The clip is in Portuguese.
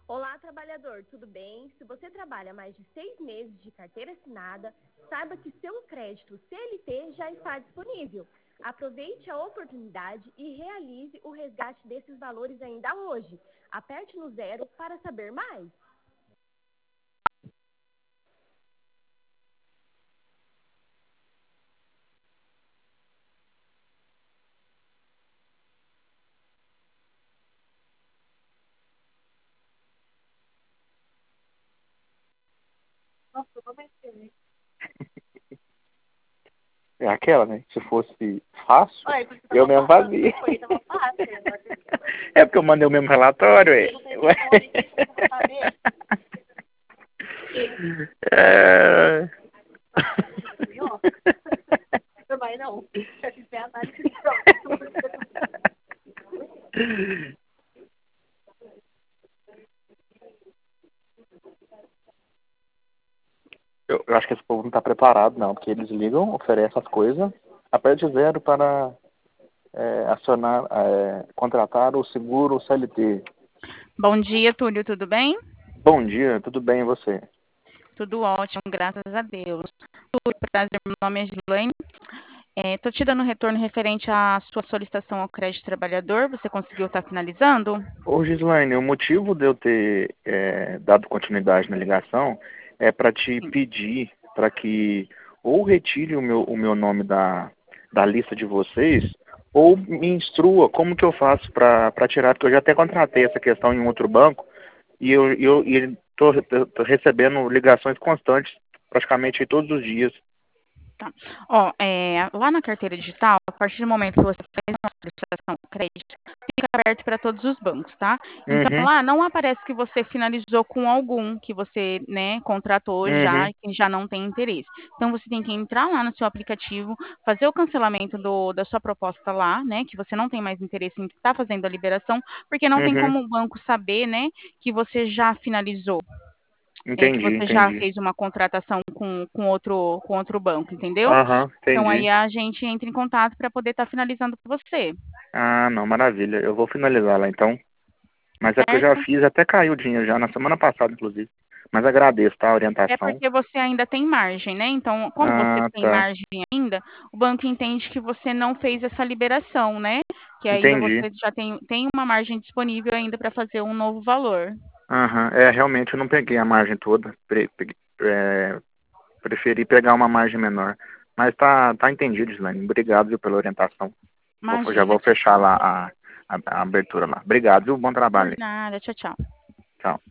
Olá, trabalhador, tudo bem? Se você trabalha mais de 6 meses de carteira assinada, saiba que seu crédito CLT já está disponível. Aproveite a oportunidade e realize o resgate desses valores ainda hoje. Aperte no 0 para saber mais. Nossa, eu não mexi. É aquela, né? Se fosse fácil, eu mesmo fazia. É porque eu mandei o mesmo relatório, ué. É... Também não. Eu acho que esse povo não está preparado, não, porque eles ligam, oferecem as coisas, aperte 0 para acionar, contratar o seguro CLT. Bom dia, Túlio, tudo bem? Bom dia, tudo bem e você? Tudo ótimo, graças a Deus. Túlio, prazer, meu nome é Gislaine. Estou te dando retorno referente à sua solicitação ao crédito trabalhador. Você conseguiu estar finalizando? Ô Gislaine, o motivo de eu ter dado continuidade na ligação é para te Sim. pedir para que ou retire o meu nome da lista de vocês, ou me instrua como que eu faço para tirar, porque eu já até contratei essa questão em um outro banco e eu estou recebendo ligações constantes, praticamente todos os dias. Tá. Ó, lá na carteira digital, a partir do momento que você fez uma solicitação de crédito, fica aberto para todos os bancos, tá? Então, Uhum, lá não aparece que você finalizou com algum que você, né, contratou já uhum, e que já não tem interesse. Então, você tem que entrar lá no seu aplicativo, fazer o cancelamento da sua proposta lá, né, que você não tem mais interesse em estar fazendo a liberação, porque não tem uhum. como o banco saber, né, que você já finalizou. Que Entendi, você já entendi. fez uma contratação com outro banco, entendeu? Aham, Então entendi. aí a gente entra em contato para poder estar finalizando para você, Ah, não, maravilha. Eu vou finalizar lá então. Mas é porque eu já certo? fiz, até caiu o dinheiro já, na semana passada, inclusive. Mas agradeço, tá, a É orientação. porque você ainda tem margem, né? Então, como você Ah, tem tá. margem ainda, o banco entende que você não fez essa liberação, né? Que ainda Entendi. você já tem uma margem disponível ainda para fazer um novo valor. Aham. Realmente eu não peguei a margem toda. Preferi pegar uma margem menor. Mas tá entendido, Gislaine. Obrigado, viu, pela orientação. Já Imagina, vou fechar lá a abertura lá. Obrigado, viu? Bom por trabalho aí. nada. Tchau, tchau. Tchau.